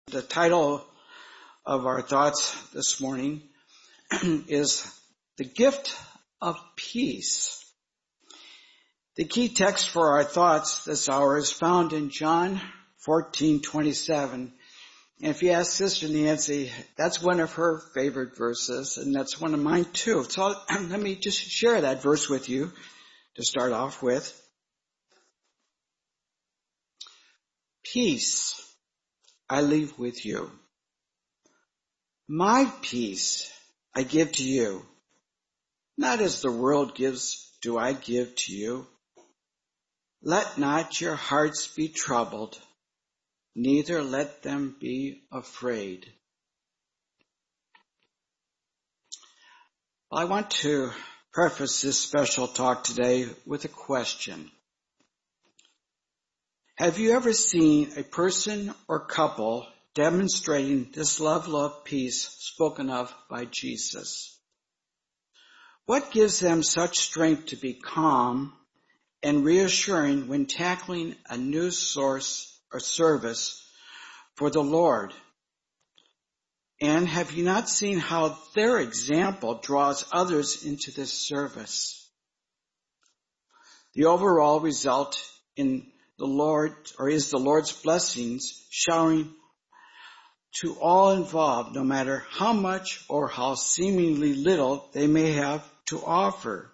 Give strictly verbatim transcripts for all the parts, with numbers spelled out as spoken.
The title of our thoughts this morning is The Gift of Peace. The key text for our thoughts this hour is found in John fourteen twenty-seven. And if you ask Sister Nancy, that's one of her favorite verses, and that's one of mine too. So let me just share that verse with you to start off with. Peace I leave with you. My peace I give to you. Not as the world gives do I give to you. Let not your hearts be troubled, neither let them be afraid. Well, I want to preface this special talk today with a question. Have you ever seen a person or couple demonstrating this level of peace spoken of by Jesus? What gives them such strength to be calm and reassuring when tackling a new source or service for the Lord? And have you not seen how their example draws others into this service? The overall result in the Lord, or is the Lord's blessings showering to all involved, no matter how much or how seemingly little they may have to offer.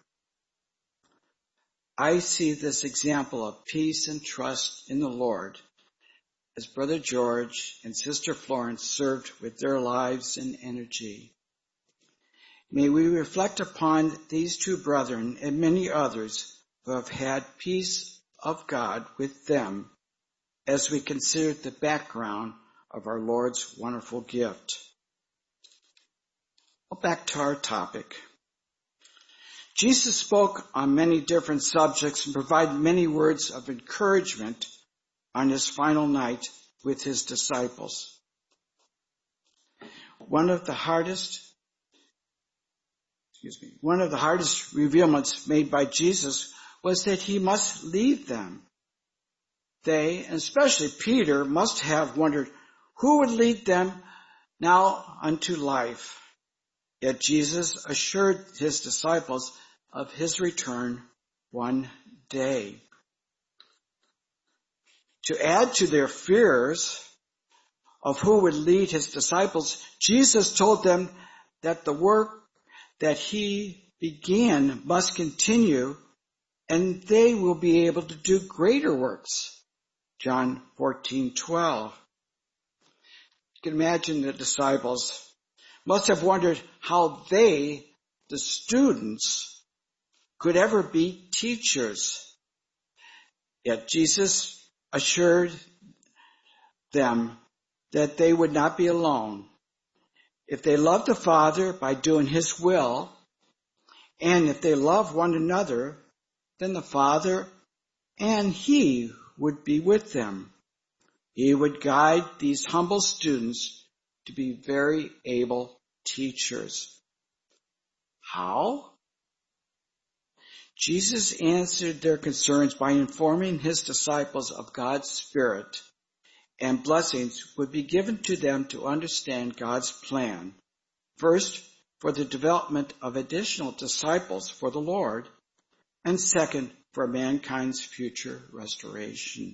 I see this example of peace and trust in the Lord as Brother George and Sister Florence served with their lives and energy. May we reflect upon these two brethren and many others who have had peace of God with them as we consider the background of our Lord's wonderful gift. Well, back to our topic. Jesus spoke on many different subjects and provided many words of encouragement on his final night with his disciples. One of the hardest, excuse me, one of the hardest revealments made by Jesus was that he must leave them. They, and especially Peter, must have wondered who would lead them now unto life. Yet Jesus assured his disciples of his return one day. To add to their fears of who would lead his disciples, Jesus told them that the work that he began must continue, and they will be able to do greater works. John fourteen twelve. You can imagine the disciples must have wondered how they, the students, could ever be teachers. Yet Jesus assured them that they would not be alone. If they loved the Father by doing his will, and if they love one another, then the Father and he would be with them. He would guide these humble students to be very able teachers. How? Jesus answered their concerns by informing his disciples of God's Spirit, and blessings would be given to them to understand God's plan. First, for the development of additional disciples for the Lord, and second, for mankind's future restoration.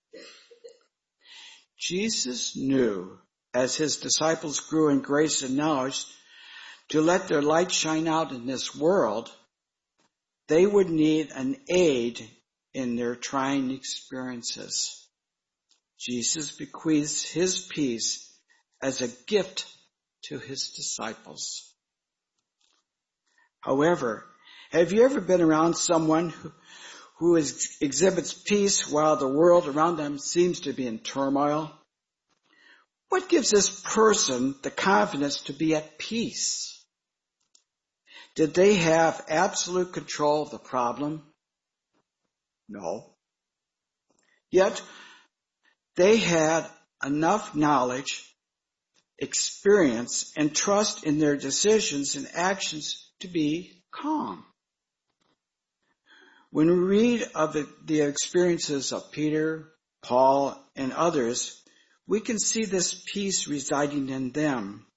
Jesus knew, as his disciples grew in grace and knowledge, to let their light shine out in this world, they would need an aid in their trying experiences. Jesus bequeaths his peace as a gift to his disciples. However, have you ever been around someone who, who is, exhibits peace while the world around them seems to be in turmoil? What gives this person the confidence to be at peace? Did they have absolute control of the problem? No. Yet, they had enough knowledge, experience, and trust in their decisions and actions to be calm. When we read of the, the experiences of Peter, Paul, and others, we can see this peace residing in them.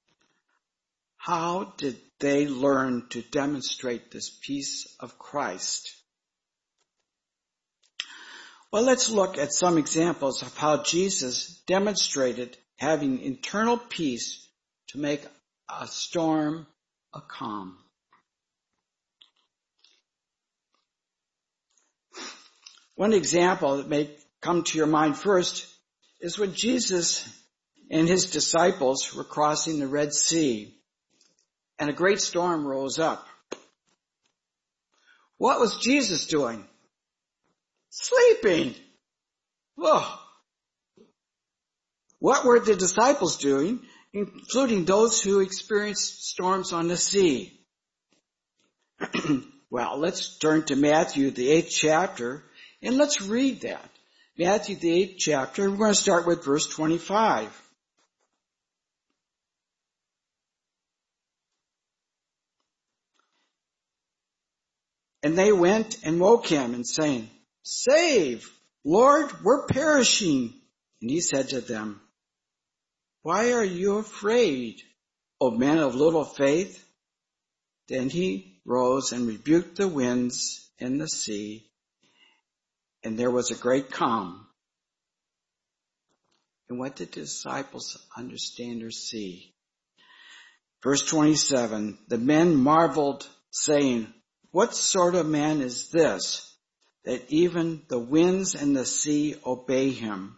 How did they learn to demonstrate this peace of Christ? Well, let's look at some examples of how Jesus demonstrated having internal peace to make a storm a calm. One example that may come to your mind first is when Jesus and his disciples were crossing the Red Sea and a great storm rose up. What was Jesus doing? Sleeping. Whoa. What were the disciples doing, including those who experienced storms on the sea? Well, let's turn to Matthew, the eighth chapter, and let's read that. Matthew, the eighth chapter, we're going to start with verse twenty-five. And they went and woke him and saying, "Save, Lord, we're perishing." And he said to them, "Why are you afraid, O men of little faith?" Then he rose and rebuked the winds and the sea, and there was a great calm. And what did the disciples understand or see? Verse twenty-seven, the men marveled, saying, "What sort of man is this, that even the winds and the sea obey him?"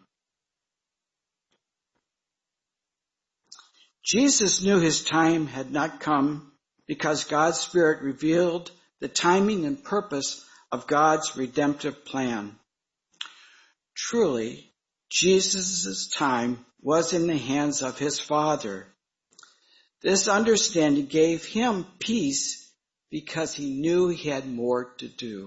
Jesus knew his time had not come because God's Spirit revealed the timing and purpose of God's redemptive plan. Truly, Jesus' time was in the hands of his Father. This understanding gave him peace because he knew he had more to do.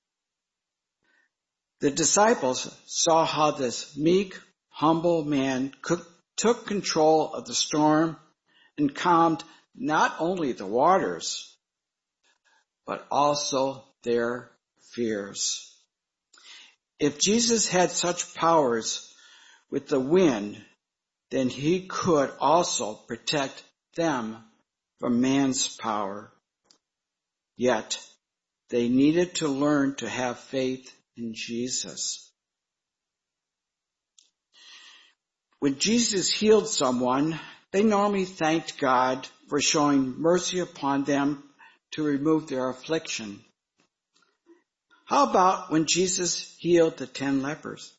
The disciples saw how this meek, humble man could, took control of the storm and calmed not only the waters, but also their fears. If Jesus had such powers with the wind, then he could also protect them from man's power. Yet, they needed to learn to have faith in Jesus. When Jesus healed someone, they normally thanked God for showing mercy upon them to remove their affliction. How about when Jesus healed the ten lepers?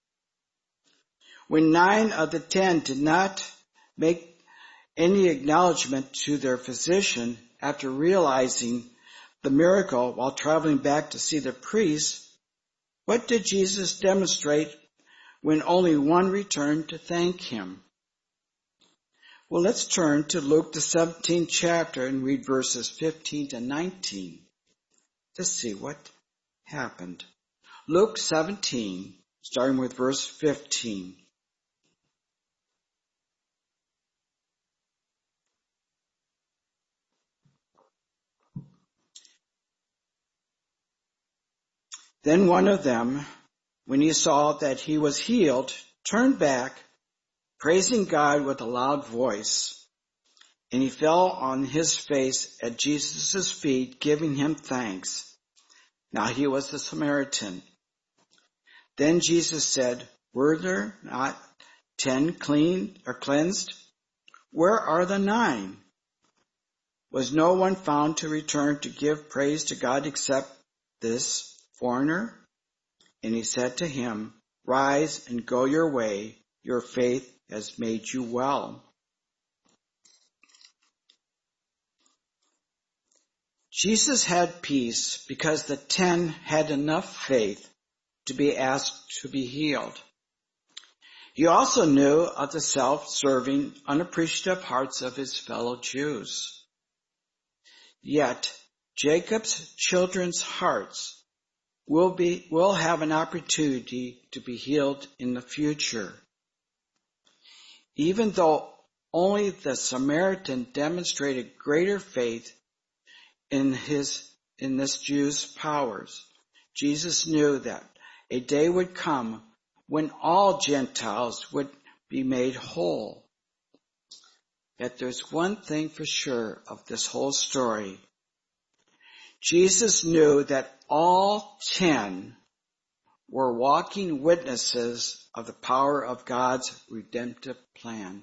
When nine of the ten did not make any acknowledgement to their physician after realizing the miracle while traveling back to see the priest, what did Jesus demonstrate when only one returned to thank him? Well, let's turn to Luke, the seventeenth chapter, and read verses fifteen to nineteen to see what happened. Luke seventeen, starting with verse fifteen. Then one of them, when he saw that he was healed, turned back, praising God with a loud voice. And he fell on his face at Jesus' feet, giving him thanks. Now he was a Samaritan. Then Jesus said, "Were there not ten clean or cleansed? Where are the nine? Was no one found to return to give praise to God except this foreigner?" And he said to him, "Rise and go your way. Your faith has made you well." Jesus had peace because the ten had enough faith to be asked to be healed. He also knew of the self-serving, unappreciative hearts of his fellow Jews. Yet, Jacob's children's hearts will be, will have an opportunity to be healed in the future. Even though only the Samaritan demonstrated greater faith in his, in this Jew's powers, Jesus knew that a day would come when all Gentiles would be made whole. Yet there's one thing for sure of this whole story. Jesus knew that all ten were walking witnesses of the power of God's redemptive plan.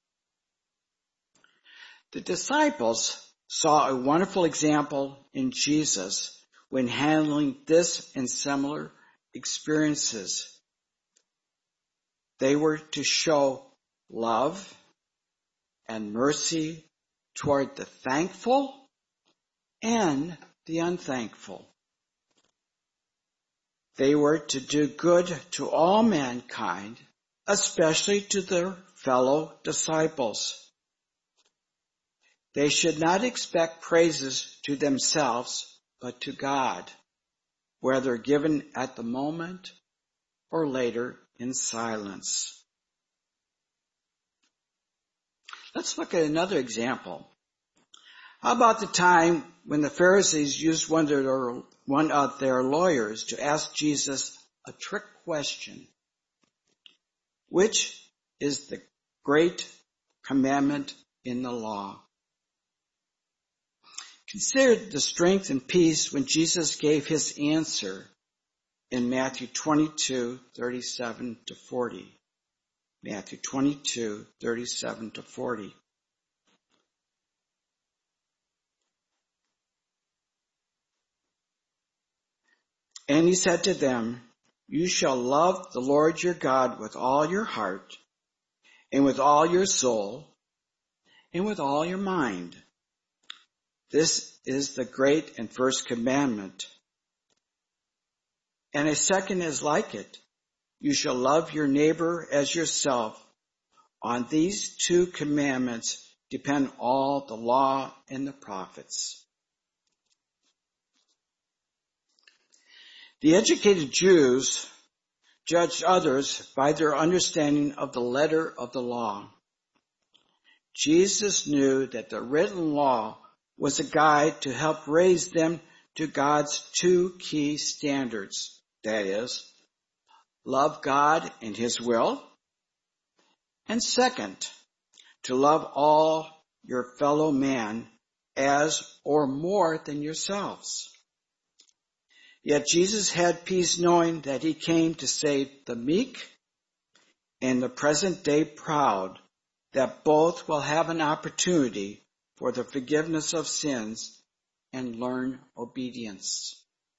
The disciples saw a wonderful example in Jesus when handling this and similar experiences. They were to show love and mercy toward the thankful and the unthankful. They were to do good to all mankind, especially to their fellow disciples. They should not expect praises to themselves, but to God, whether given at the moment or later in silence. Let's look at another example. How about the time when the Pharisees used one of their, one of their lawyers to ask Jesus a trick question? Which is the great commandment in the law? Consider the strength and peace when Jesus gave his answer in Matthew twenty-two, thirty-seven to forty. Matthew twenty-two, thirty-seven to forty. And he said to them, "You shall love the Lord your God with all your heart, and with all your soul, and with all your mind. This is the great and first commandment. And a second is like it. You shall love your neighbor as yourself. On these two commandments depend all the law and the prophets." The educated Jews judged others by their understanding of the letter of the law. Jesus knew that the written law was a guide to help raise them to God's two key standards. That is, love God and his will. And second, to love all your fellow man as or more than yourselves. Yet Jesus had peace knowing that he came to save the meek and the present day proud, that both will have an opportunity for the forgiveness of sins and learn obedience.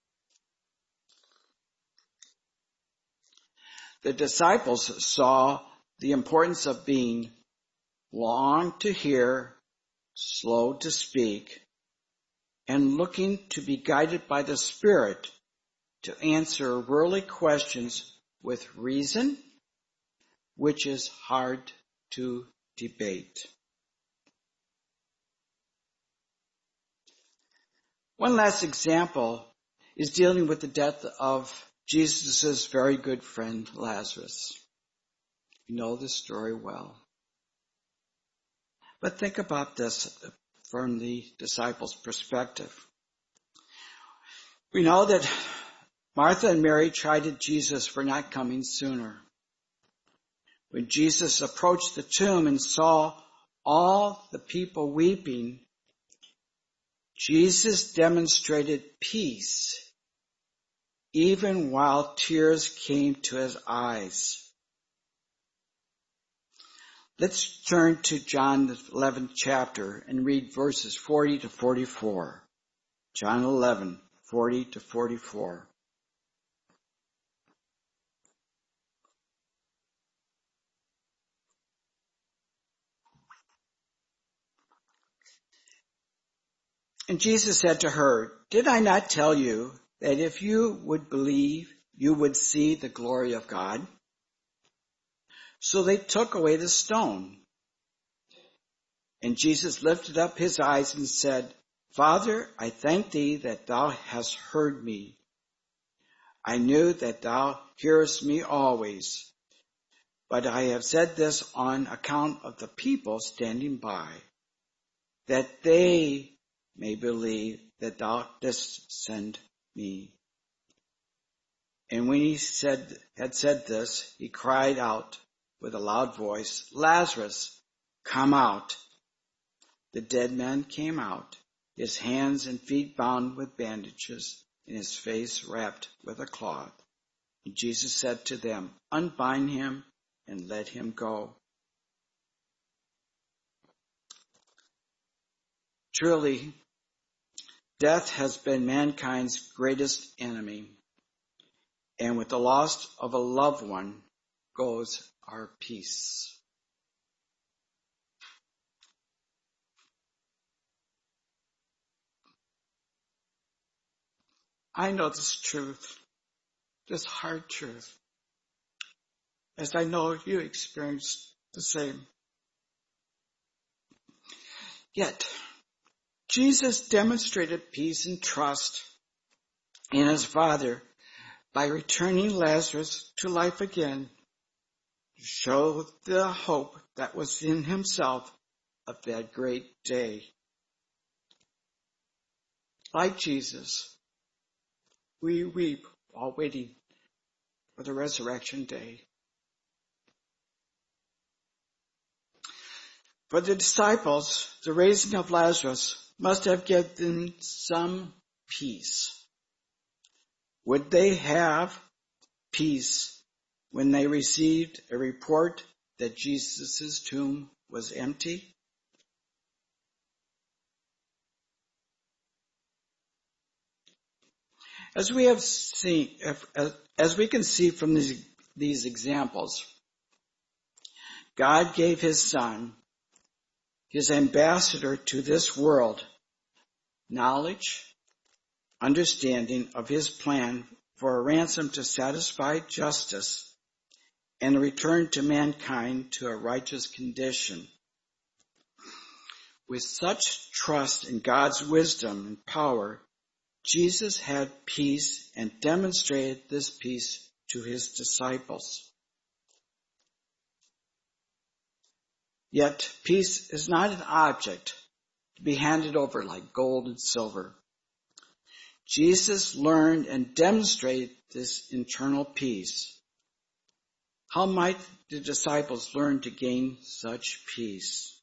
The disciples saw the importance of being long to hear, slow to speak, and looking to be guided by the Spirit to answer worldly questions with reason, which is hard to debate. One last example is dealing with the death of Jesus' very good friend Lazarus. You know the story well. But think about this from the disciples' perspective. We know that Martha and Mary chided Jesus for not coming sooner. When Jesus approached the tomb and saw all the people weeping, Jesus demonstrated peace even while tears came to his eyes. Let's turn to John the eleventh chapter and read verses forty to forty-four. John eleven, forty to forty-four. And Jesus said to her, "Did I not tell you that if you would believe, you would see the glory of God?" So they took away the stone. And Jesus lifted up his eyes and said, "Father, I thank thee that thou hast heard me. I knew that thou hearest me always, but I have said this on account of the people standing by, that they may believe that thou didst send me." And when he said, had said this, he cried out with a loud voice, "Lazarus, come out." The dead man came out, his hands and feet bound with bandages, and his face wrapped with a cloth. And Jesus said to them, "Unbind him and let him go." Truly, death has been mankind's greatest enemy, and with the loss of a loved one goes our peace. I know this truth, this hard truth, as I know you experienced the same. Yet, Jesus demonstrated peace and trust in his Father by returning Lazarus to life again, to show the hope that was in himself of that great day. Like Jesus, we weep while waiting for the resurrection day. For the disciples, the raising of Lazarus must have given some peace. Would they have peace when they received a report that Jesus' tomb was empty? As we have seen, as we can see from these, these examples, God gave his Son, his ambassador to this world, knowledge, understanding of his plan for a ransom to satisfy justice and a return to mankind to a righteous condition. With such trust in God's wisdom and power, Jesus had peace and demonstrated this peace to his disciples. Yet peace is not an object to be handed over like gold and silver. Jesus learned and demonstrated this internal peace. How might the disciples learn to gain such peace?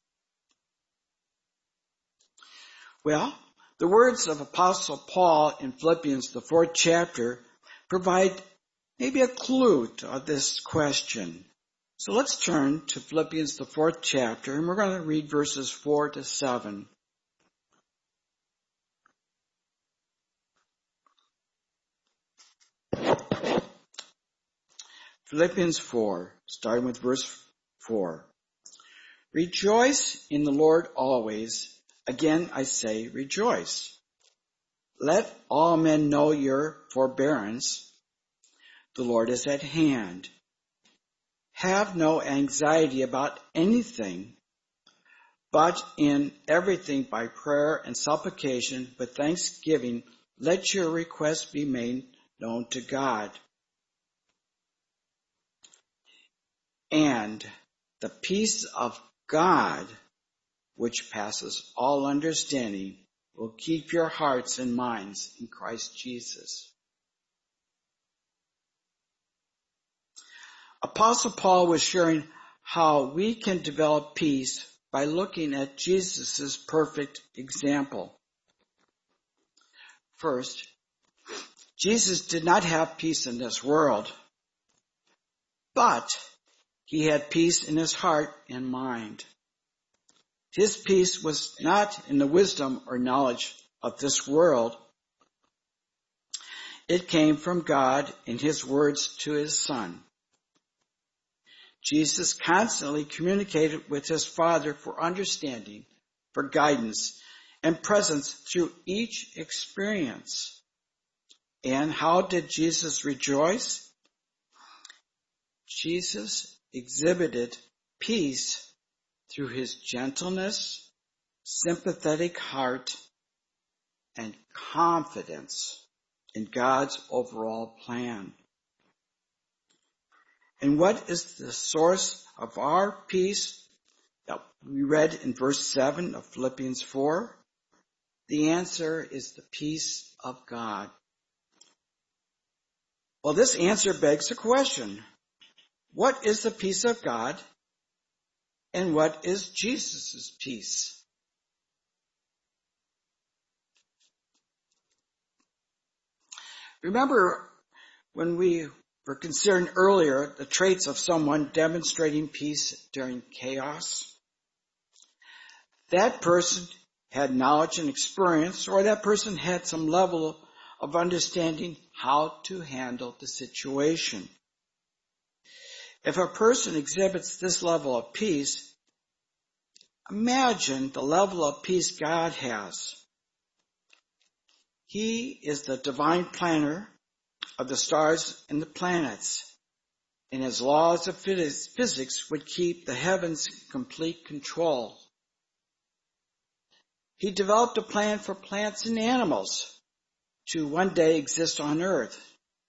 Well, the words of Apostle Paul in Philippians, the fourth chapter, provide maybe a clue to this question. So let's turn to Philippians, the fourth chapter, and we're going to read verses four to seven. Philippians four, starting with verse four. Rejoice in the Lord always. Again, I say rejoice. Let all men know your forbearance. The Lord is at hand. Have no anxiety about anything, but in everything by prayer and supplication with thanksgiving, let your requests be made known to God. And the peace of God, which passes all understanding, will keep your hearts and minds in Christ Jesus. Apostle Paul was sharing how we can develop peace by looking at Jesus' perfect example. First, Jesus did not have peace in this world, but he had peace in his heart and mind. His peace was not in the wisdom or knowledge of this world. It came from God in his words to his Son. Jesus constantly communicated with his Father for understanding, for guidance, and presence through each experience. And how did Jesus rejoice? Jesus exhibited peace through his gentleness, sympathetic heart, and confidence in God's overall plan. And what is the source of our peace that we read in verse seven of Philippians four? The answer is the peace of God. Well, this answer begs a question. What is the peace of God? And what is Jesus' peace? Remember when we were considering earlier the traits of someone demonstrating peace during chaos? That person had knowledge and experience, or that person had some level of understanding how to handle the situation. If a person exhibits this level of peace, imagine the level of peace God has. He is the divine planner of the stars and the planets, and his laws of physics would keep the heavens in complete control. He developed a plan for plants and animals to one day exist on earth.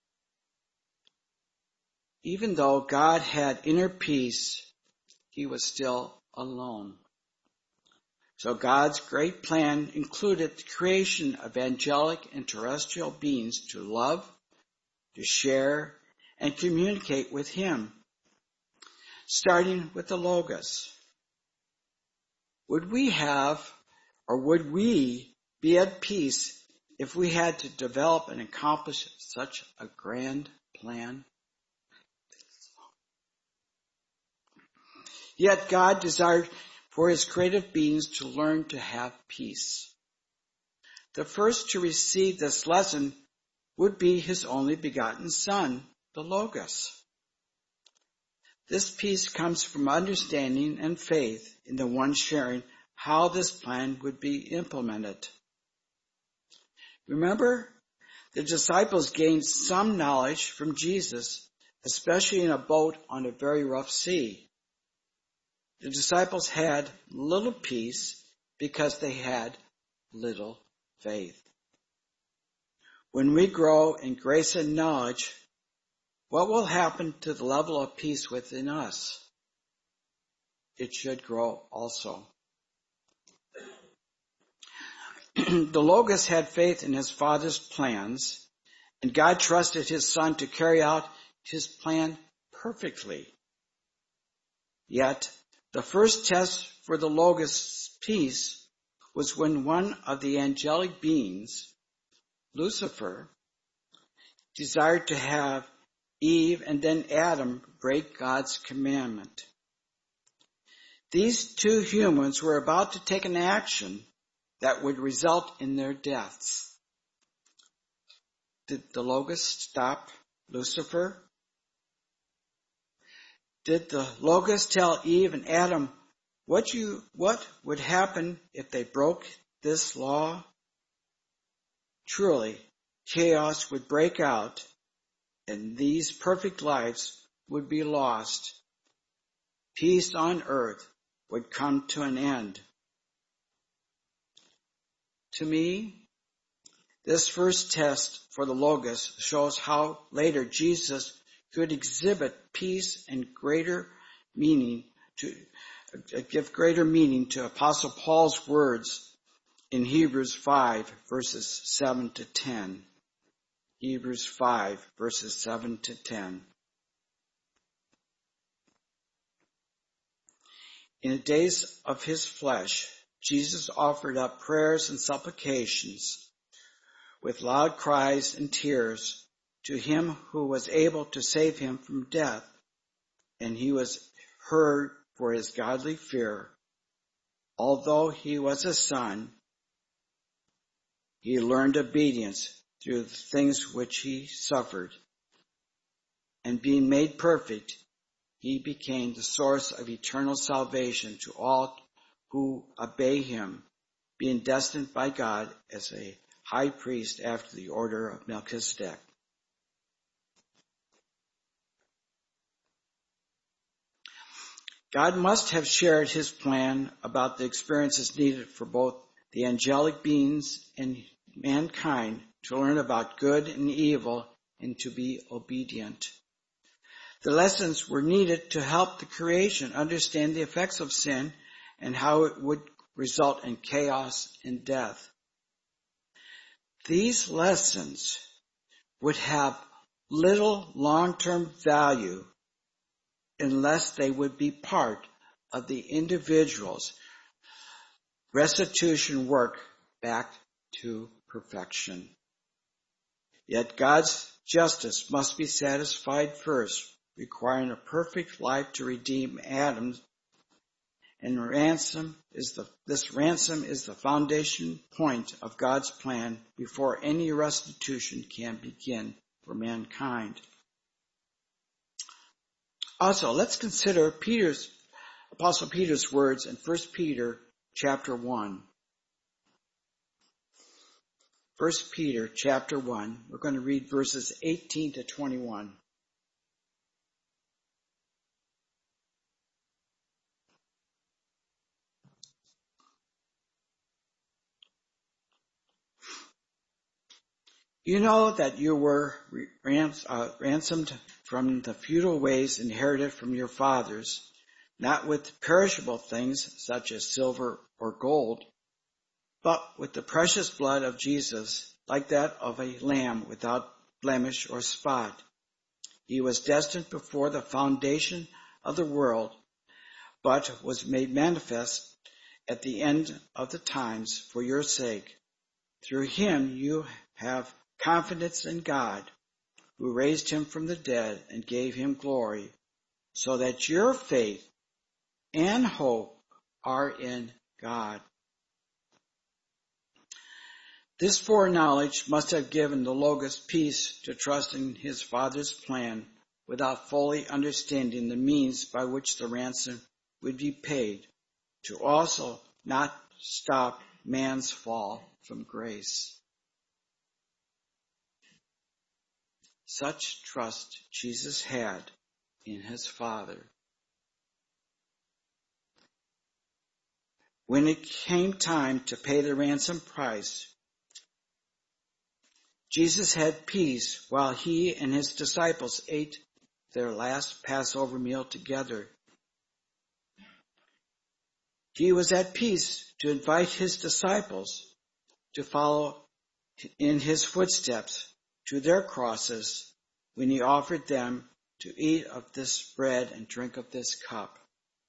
Even though God had inner peace, he was still alone. So God's great plan included the creation of angelic and terrestrial beings to love, to share, and communicate with him, starting with the Logos. Would we have, or would we be at peace if we had to develop and accomplish such a grand plan? Yet God desired for his creative beings to learn to have peace. The first to receive this lesson would be his only begotten Son, the Logos. This peace comes from understanding and faith in the one sharing how this plan would be implemented. Remember, the disciples gained some knowledge from Jesus, especially in a boat on a very rough sea. The disciples had little peace because they had little faith. When we grow in grace and knowledge, what will happen to the level of peace within us? It should grow also. The Logos had faith in his Father's plans, and God trusted his Son to carry out his plan perfectly. Yet, the first test for the Logos' peace was when one of the angelic beings, Lucifer, desired to have Eve and then Adam break God's commandment. These two humans were about to take an action that would result in their deaths. Did the Logos stop Lucifer? Did the Logos tell Eve and Adam what you what would happen if they broke this law? Truly, chaos would break out, and these perfect lives would be lost. Peace on earth would come to an end. To me, this first test for the Logos shows how later Jesus could exhibit peace and greater meaning to uh, give greater meaning to Apostle Paul's words in Hebrews five verses seven to ten. Hebrews five verses seven to ten. In the days of his flesh, Jesus offered up prayers and supplications with loud cries and tears to him who was able to save him from death, and he was heard for his godly fear. Although he was a son, he learned obedience through the things which he suffered, and being made perfect, he became the source of eternal salvation to all who obey him, being destined by God as a high priest after the order of Melchizedek. God must have shared his plan about the experiences needed for both the angelic beings and mankind to learn about good and evil and to be obedient. The lessons were needed to help the creation understand the effects of sin and how it would result in chaos and death. These lessons would have little long-term value unless they would be part of the individual's restitution work back to perfection. Yet God's justice must be satisfied first, requiring a perfect life to redeem Adam. And ransom is the, this ransom is the foundation point of God's plan before any restitution can begin for mankind. Also, let's consider Peter's, Apostle Peter's words in First Peter chapter one. First Peter chapter one, we're going to read verses eighteen to twenty-one. You know that you were rans- uh, ransomed from the futile ways inherited from your fathers, not with perishable things such as silver or gold, but with the precious blood of Jesus, like that of a lamb without blemish or spot. He was destined before the foundation of the world, but was made manifest at the end of the times for your sake. Through him you have confidence in God, who raised him from the dead and gave him glory, so that your faith and hope are in God. This foreknowledge must have given the Logos peace to trust in his Father's plan without fully understanding the means by which the ransom would be paid, to also not stop man's fall from grace. Such trust Jesus had in his Father. When it came time to pay the ransom price, Jesus had peace while he and his disciples ate their last Passover meal together. He was at peace to invite his disciples to follow in his footsteps to their crosses when he offered them to eat of this bread and drink of this cup.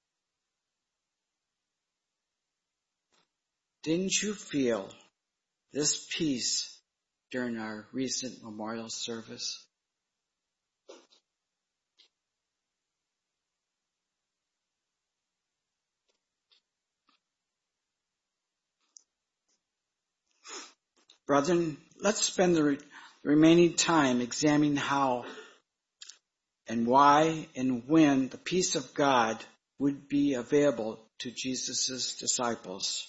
Didn't you feel this peace during our recent memorial service? Brethren, let's spend the, re- the remaining time examining how and why and when the peace of God would be available to Jesus' disciples.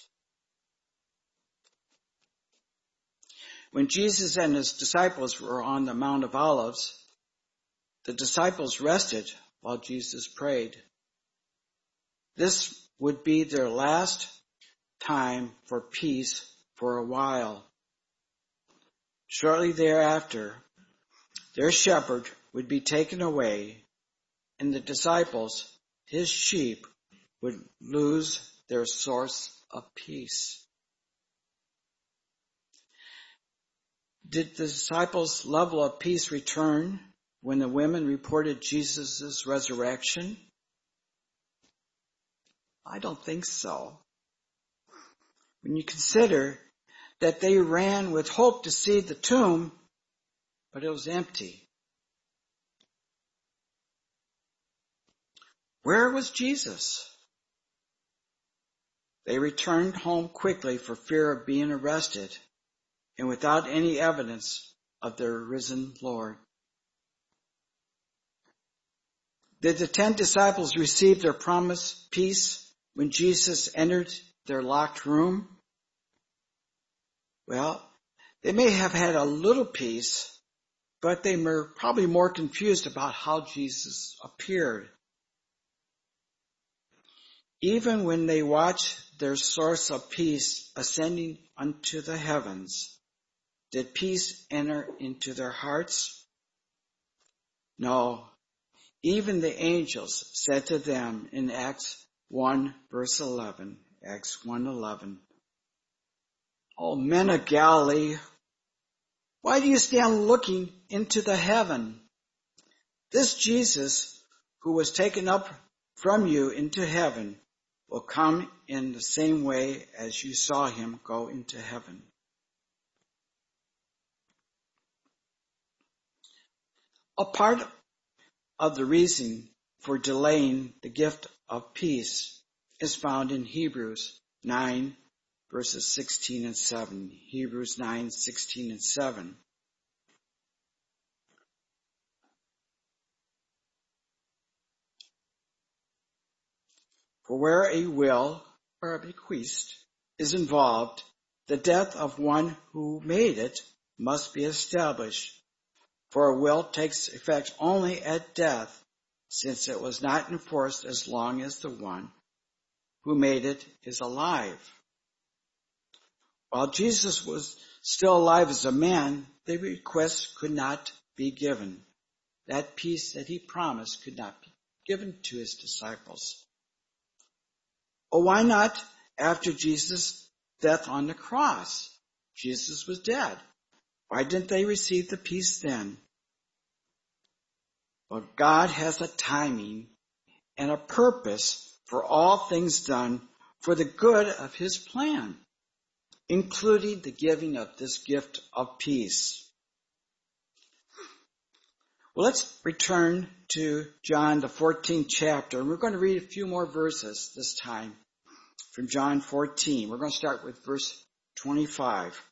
When Jesus and his disciples were on the Mount of Olives, the disciples rested while Jesus prayed. This would be their last time for peace for a while. Shortly thereafter, their shepherd would be taken away, and the disciples, his sheep, would lose their source of peace. Did the disciples' level of peace return when the women reported Jesus' resurrection? I don't think so. When you consider that they ran with hope to see the tomb, but it was empty. Where was Jesus? They returned home quickly for fear of being arrested and without any evidence of their risen Lord. Did the ten disciples receive their promised peace when Jesus entered their locked room? Well, they may have had a little peace, but they were probably more confused about how Jesus appeared. Even when they watched their source of peace ascending unto the heavens, did peace enter into their hearts? No. Even the angels said to them in Acts one verse eleven, Acts one eleven, "O men of Galilee, why do you stand looking into the heaven? This Jesus who was taken up from you into heaven will come in the same way as you saw him go into heaven. A part of the reason for delaying the gift of peace is found in Hebrews nine, verses sixteen and seven. Hebrews nine, sixteen and seven. For where a will or a bequest is involved, the death of one who made it must be established. For a will takes effect only at death, since it was not enforced as long as the one who made it is alive. While Jesus was still alive as a man, the request could not be given. That peace that he promised could not be given to his disciples. Oh, why not after Jesus' death on the cross? Jesus was dead. Why didn't they receive the peace then? Well, God has a timing and a purpose for all things done for the good of his plan, including the giving of this gift of peace. Well, let's return to John, the fourteenth chapter, and we're going to read a few more verses this time from John fourteen. We're going to start with verse twenty-five.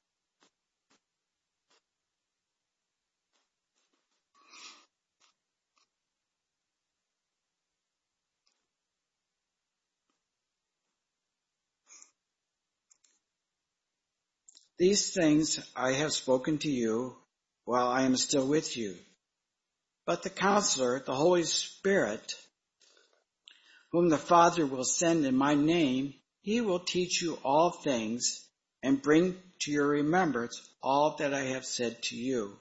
These things I have spoken to you while I am still with you. But the Counselor, the Holy Spirit, whom the Father will send in my name, he will teach you all things and bring to your remembrance all that I have said to you.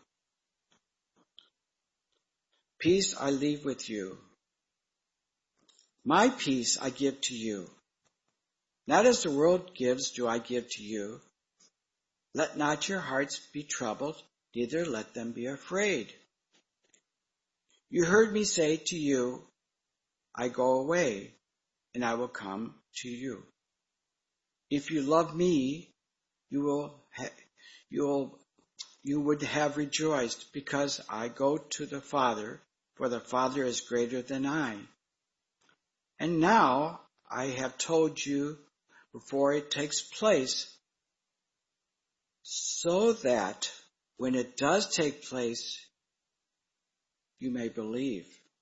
Peace I leave with you. My peace I give to you. Not as the world gives do I give to you. Let not your hearts be troubled, neither let them be afraid. You heard me say to you, I go away, and I will come to you. If you love me, you will, ha- you will, you would have rejoiced, because I go to the Father, for the Father is greater than I. And now I have told you before it takes place, so that when it does take place, you may believe.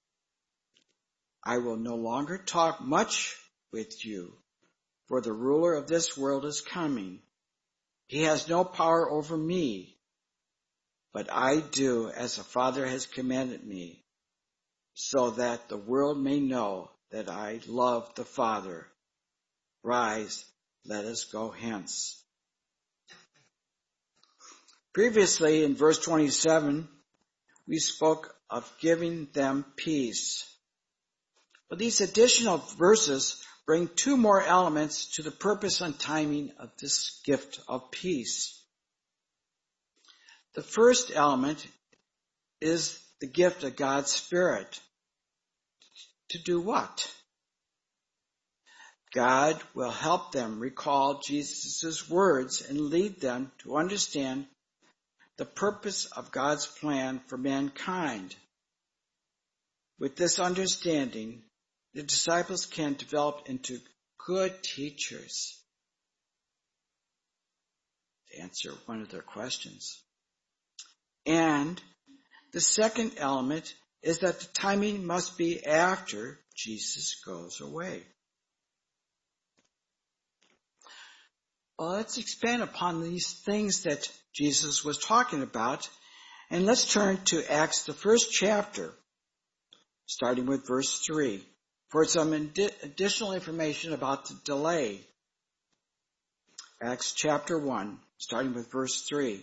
I will no longer talk much with you, for the ruler of this world is coming. He has no power over me, but I do as the Father has commanded me, so that the world may know that I love the Father. Rise, let us go hence. Previously, in verse twenty-seven, we spoke of giving them peace. But these additional verses bring two more elements to the purpose and timing of this gift of peace. The first element is the gift of God's Spirit. To do what? God will help them recall Jesus' words and lead them to understand the purpose of God's plan for mankind. With this understanding, the disciples can develop into good teachers to answer one of their questions. And the second element is that the timing must be after Jesus goes away. Well, let's expand upon these things that Jesus was talking about, and let's turn to Acts, the first chapter, starting with verse three, for some indi- additional information about the delay. Acts chapter one, starting with verse three.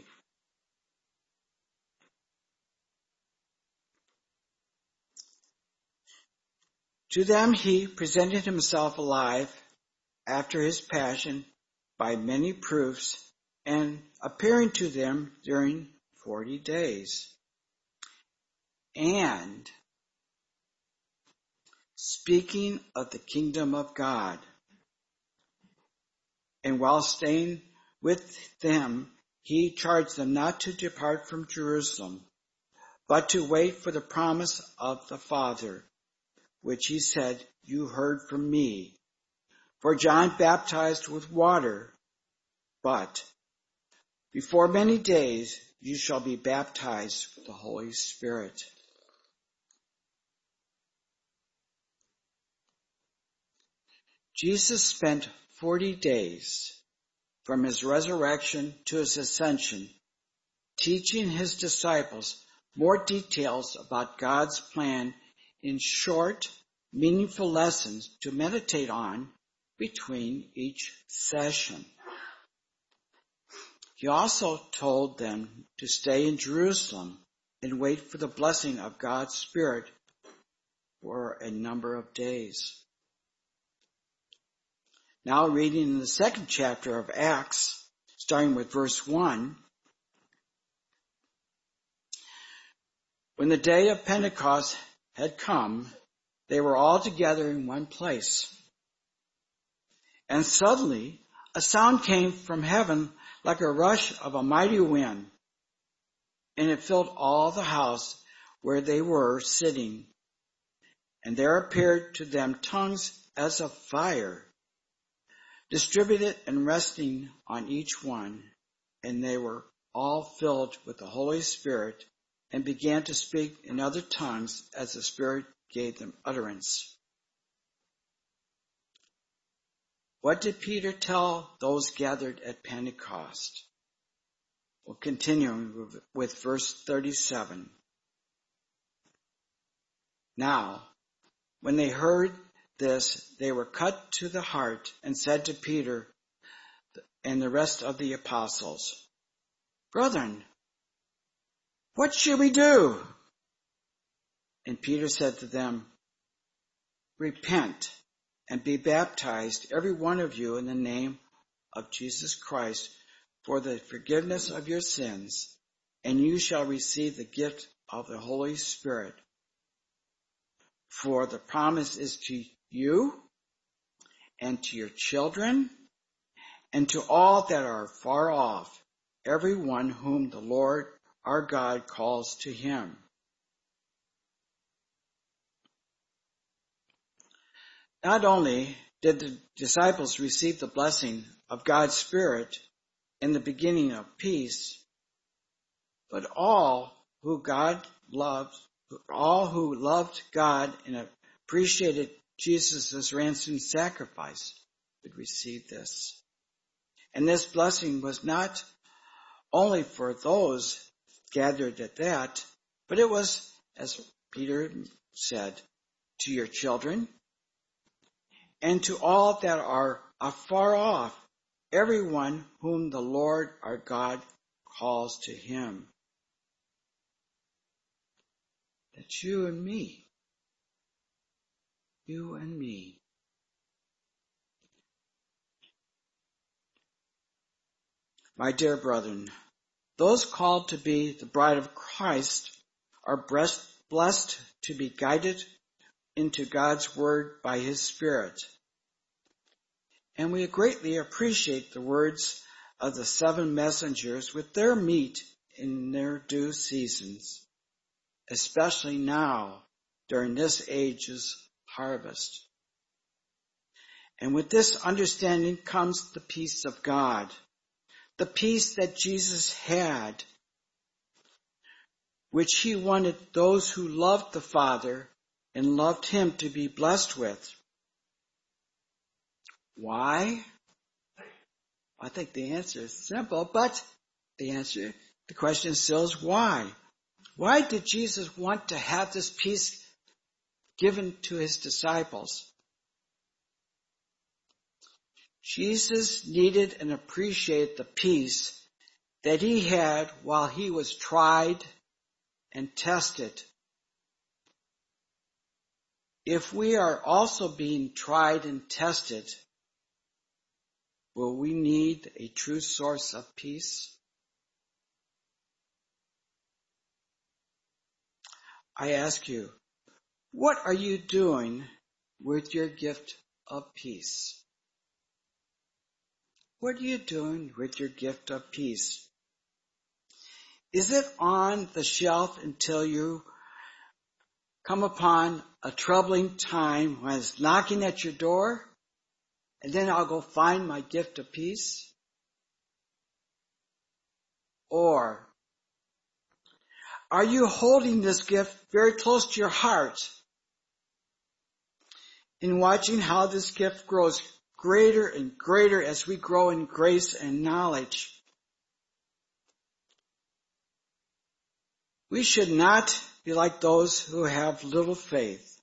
To them he presented himself alive after his passion by many proofs, and appearing to them during forty days. And speaking of the kingdom of God. And while staying with them, he charged them not to depart from Jerusalem, but to wait for the promise of the Father, which he said, "You heard from me. For John baptized with water, but before many days you shall be baptized with the Holy Spirit." Jesus spent forty days from his resurrection to his ascension, teaching his disciples more details about God's plan in short, meaningful lessons to meditate on between each session. He also told them to stay in Jerusalem and wait for the blessing of God's Spirit for a number of days. Now reading in the second chapter of Acts, starting with verse one. When the day of Pentecost had come, they were all together in one place. And suddenly a sound came from heaven like a rush of a mighty wind, and it filled all the house where they were sitting. And there appeared to them tongues as of fire, distributed and resting on each one, and they were all filled with the Holy Spirit and began to speak in other tongues as the Spirit gave them utterance. What did Peter tell those gathered at Pentecost? Well, continuing with verse thirty-seven. Now, when they heard this, they were cut to the heart and said to Peter and the rest of the apostles, "Brethren, what shall we do?" And Peter said to them, "Repent and be baptized, every one of you, in the name of Jesus Christ, for the forgiveness of your sins, and you shall receive the gift of the Holy Spirit. For the promise is to you and to your children and to all that are far off, everyone whom the Lord our God calls to him." Not only did the disciples receive the blessing of God's Spirit in the beginning of peace, but all who God loved, all who loved God and appreciated Jesus' ransom sacrifice would receive this. And this blessing was not only for those gathered at that, but it was, as Peter said, to your children and to all that are afar off, everyone whom the Lord our God calls to him. That's you and me. You and me. My dear brethren, those called to be the bride of Christ are blessed to be guided into God's word by his Spirit. And we greatly appreciate the words of the seven messengers with their meat in their due seasons, especially now during this age's harvest. And with this understanding comes the peace of God, the peace that Jesus had, which he wanted those who loved the Father and loved him to be blessed with. Why? I think the answer is simple, but the answer, the question still is why? Why did Jesus want to have this peace given to his disciples? Jesus needed and appreciated the peace that he had while he was tried and tested. If we are also being tried and tested, will we need a true source of peace? I ask you, what are you doing with your gift of peace? What are you doing with your gift of peace? Is it on the shelf until you come upon a troubling time when it's knocking at your door, and then I'll go find my gift of peace? Or are you holding this gift very close to your heart and watching how this gift grows greater and greater as we grow in grace and knowledge? We should not be like those who have little faith.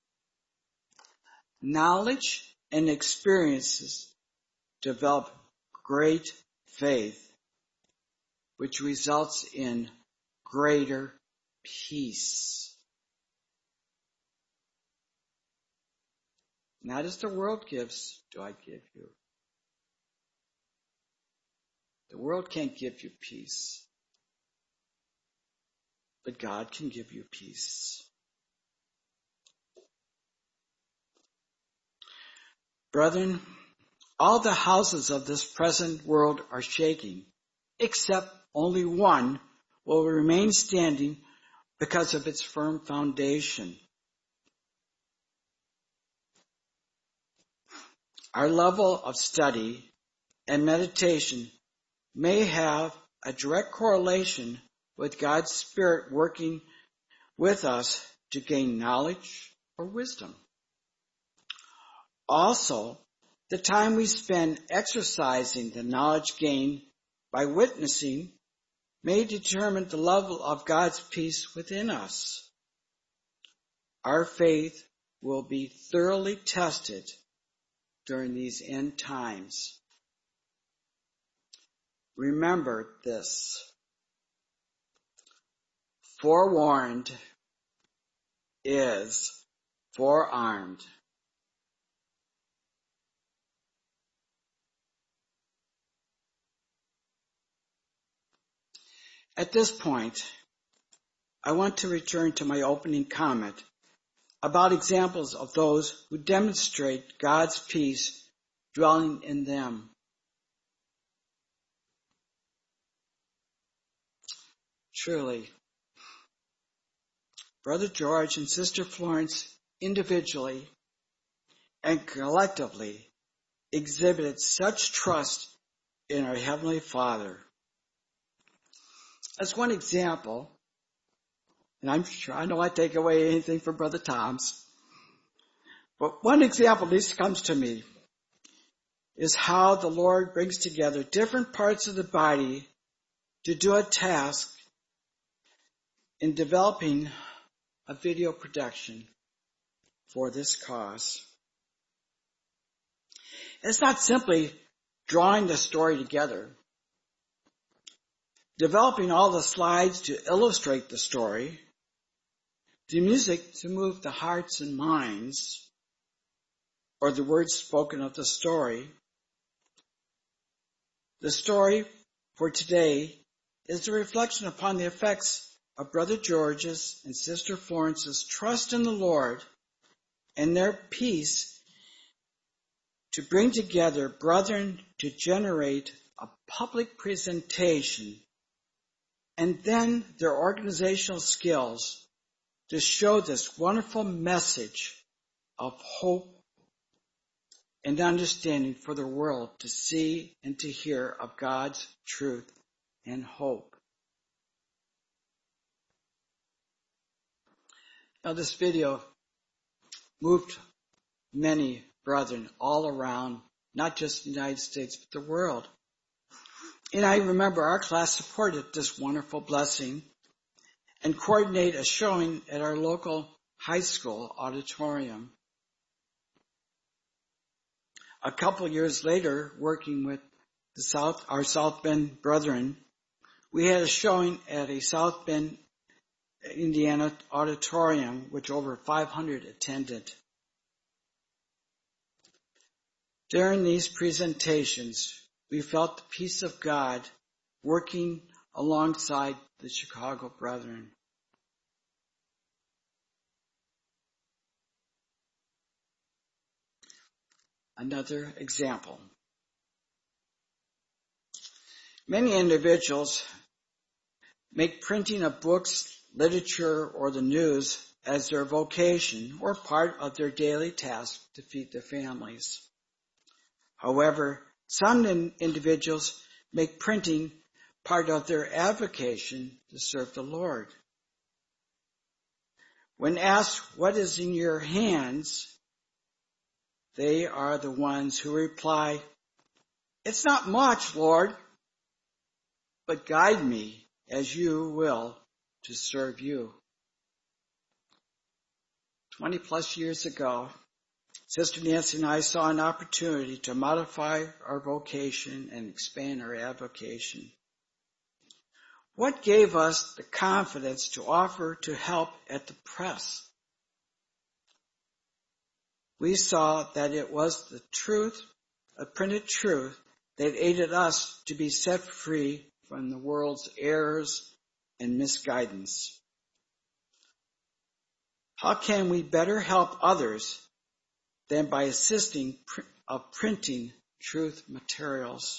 Knowledge and experiences develop great faith, which results in greater peace. Not as the world gives, do I give you. The world can't give you peace, but God can give you peace. Brethren, all the houses of this present world are shaking, except only one will remain standing because of its firm foundation. Our level of study and meditation may have a direct correlation with God's Spirit working with us to gain knowledge or wisdom. Also, the time we spend exercising the knowledge gained by witnessing may determine the level of God's peace within us. Our faith will be thoroughly tested during these end times. Remember this. Forewarned is forearmed. At this point, I want to return to my opening comment about examples of those who demonstrate God's peace dwelling in them. Truly, Brother George and Sister Florence individually and collectively exhibited such trust in our Heavenly Father. As one example, and I'm sure I don't want to take away anything from Brother Tom's, but one example at least comes to me is how the Lord brings together different parts of the body to do a task in developing a video production for this cause. It's not simply drawing the story together, developing all the slides to illustrate the story, the music to move the hearts and minds, or the words spoken of the story. The story for today is a reflection upon the effects of Brother George's and Sister Florence's trust in the Lord and their peace to bring together brethren to generate a public presentation, and then their organizational skills to show this wonderful message of hope and understanding for the world to see and to hear of God's truth and hope. Now, this video moved many brethren all around, not just the United States, but the world. And I remember our class supported this wonderful blessing and coordinated a showing at our local high school auditorium. A couple years later, working with the South, our South Bend brethren, we had a showing at a South Bend, Indiana auditorium, which over five hundred attended. During these presentations, we felt the peace of God working alongside the Chicago brethren. another example. Many individuals make printing of books, literature, or the news as their vocation or part of their daily task to feed their families. However, some in- individuals make printing part of their avocation to serve the Lord. When asked what is in your hands, they are the ones who reply, "It's not much, Lord, but guide me as you will to serve you." Twenty plus years ago, Sister Nancy and I saw an opportunity to modify our vocation and expand our avocation. What gave us the confidence to offer to help at the press? We saw that it was the truth, a printed truth, that aided us to be set free from the world's errors and misguidance. How can we better help others than by assisting of printing truth materials?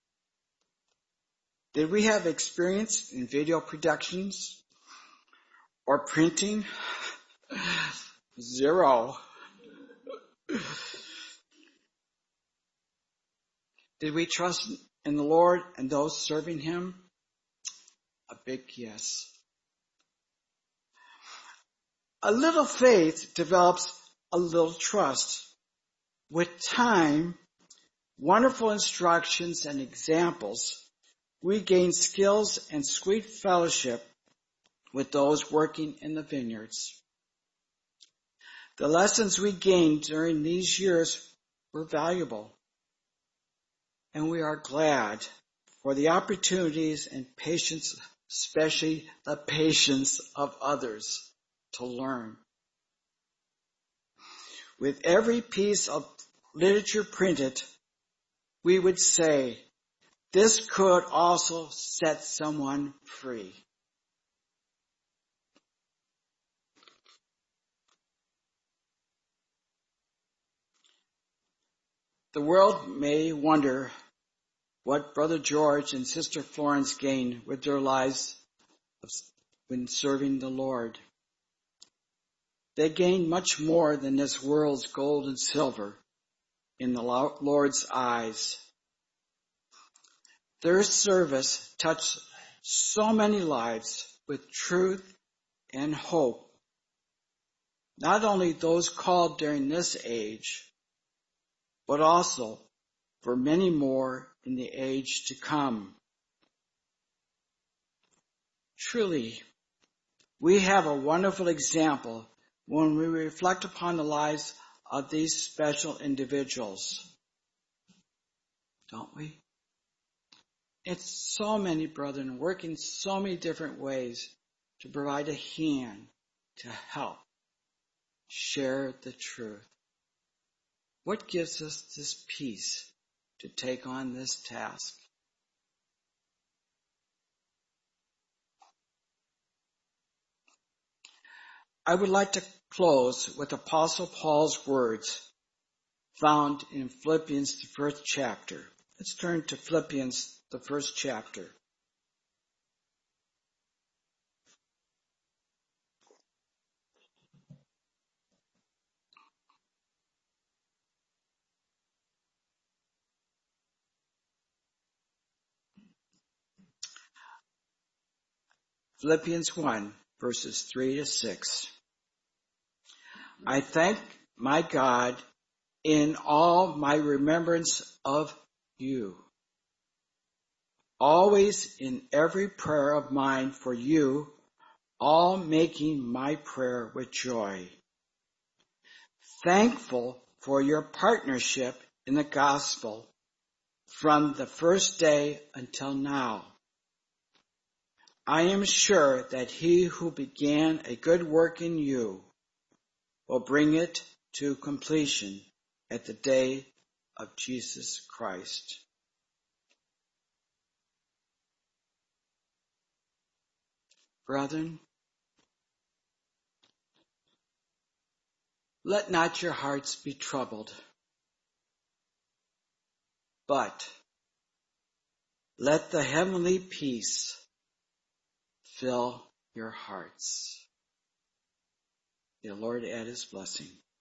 Did we have experience in video productions or printing? Zero. Did we trust in the Lord and those serving Him? A big yes. A little faith develops a little trust. With time, wonderful instructions and examples, we gain skills and sweet fellowship with those working in the vineyards. The lessons we gained during these years were valuable, and we are glad for the opportunities and patience, especially the patience of others, to learn. With every piece of literature printed, we would say, this could also set someone free. The world may wonder what Brother George and Sister Florence gained with their lives when serving the Lord. They gained much more than this world's gold and silver in the Lord's eyes. Their service touched so many lives with truth and hope, not only those called during this age, but also for many more in the age to come. Truly, we have a wonderful example when we reflect upon the lives of these special individuals. Don't we? It's so many brethren working so many different ways to provide a hand to help share the truth. What gives us this peace to take on this task? I would like to close with Apostle Paul's words found in Philippians, the first chapter. Let's turn to Philippians, the first chapter. Philippians one, verses three to six. I thank my God in all my remembrance of you, always in every prayer of mine for you, all making my prayer with joy, thankful for your partnership in the gospel from the first day until now. I am sure that he who began a good work in you will bring it to completion at the day of Jesus Christ. Brethren, let not your hearts be troubled. but let the heavenly peace fill your hearts. The Lord add his blessing.